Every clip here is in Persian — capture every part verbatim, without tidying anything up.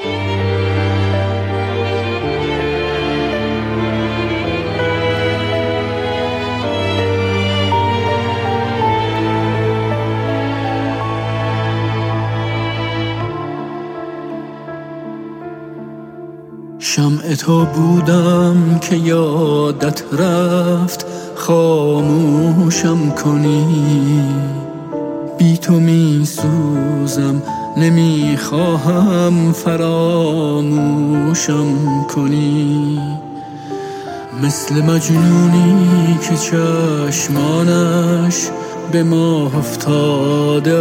شمع تو بودم که یادت رفت خاموشم کنی، بی تو می سوزم نمیخواهم فراموشم کنی. مثل مجنونی که چشمانش به ما افتاده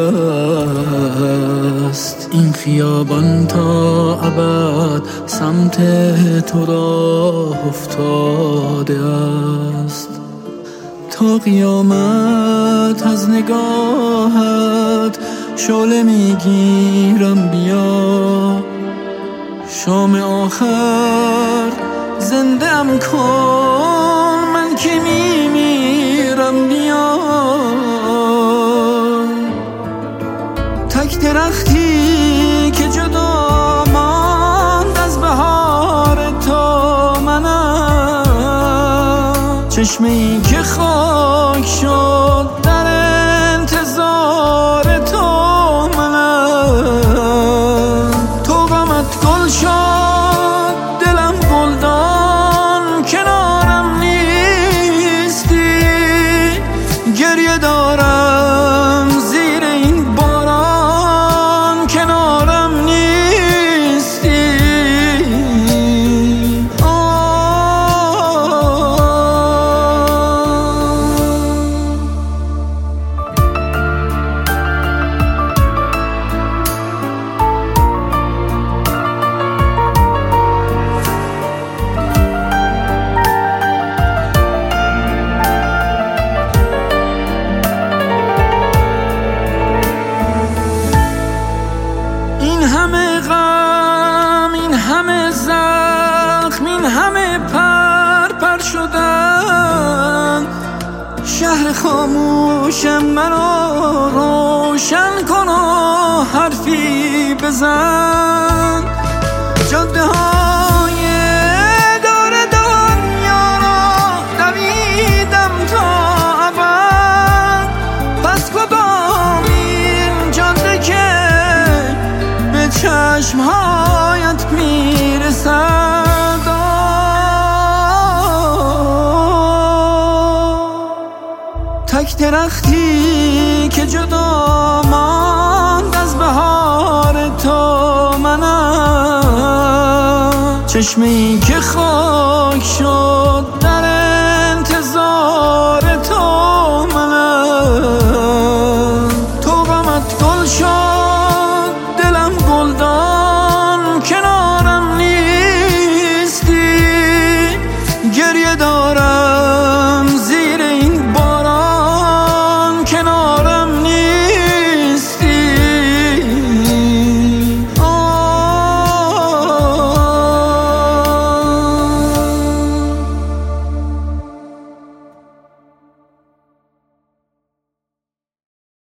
است، این خیابان تا ابد سمت تو راه افتاده است. تا قیامت از نگاهت شعله میگیرم، بیا شام آخر زنده ام کن، من که میمیرم بیا. تک درختی که جدا ماند از بهار تو منم، چشمه ای که خاک شد در انتظار تو منم. تو غمت گل شد دلم گلدان، کنارم نیستی گریه دارم زیر این باران، کنارم نیستی. این همه غم، این همه زخم، این همه پر پر شدن، شهر خاموشم منو روشن کن و حرفی بزن. جاده های دور دنیا را دویدم تا ابد، پس کدامین جاده که به چشمهایت میرسد؟ تک درختی که جدا ماند از بهار تو منم، چشمه ای که خاک شد در